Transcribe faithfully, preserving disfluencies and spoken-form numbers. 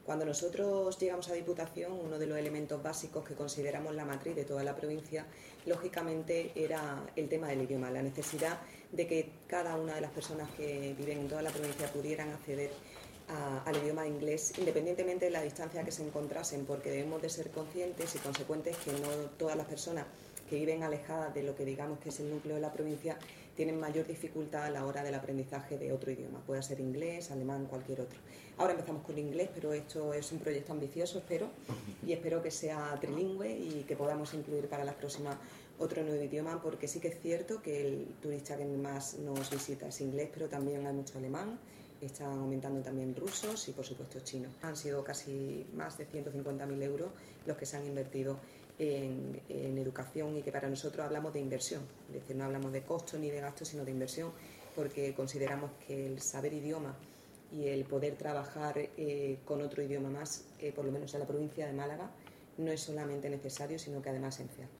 Cuando nosotros llegamos a Diputación, uno de los elementos básicos que consideramos la matriz de toda la provincia, lógicamente, era el tema del idioma, la necesidad de que cada una de las personas que viven en toda la provincia pudieran acceder a, al idioma inglés, independientemente de la distancia que se encontrasen, porque debemos de ser conscientes y consecuentes que no todas las personas que viven alejadas de lo que digamos que es el núcleo de la provincia tienen mayor dificultad a la hora del aprendizaje de otro idioma, puede ser inglés, alemán, cualquier otro. Ahora empezamos con inglés, pero esto es un proyecto ambicioso, espero, y espero que sea trilingüe y que podamos incluir para las próximas otro nuevo idioma, porque sí que es cierto que el turista que más nos visita es inglés, pero también hay mucho alemán, están aumentando también rusos y por supuesto chinos. Han sido casi más de ciento cincuenta mil euros los que se han invertido en, en educación y que para nosotros hablamos de inversión, es decir, no hablamos de costo ni de gasto, sino de inversión, porque consideramos que el saber idioma y el poder trabajar eh, con otro idioma más, eh, por lo menos en la provincia de Málaga, no es solamente necesario, sino que además es esencial.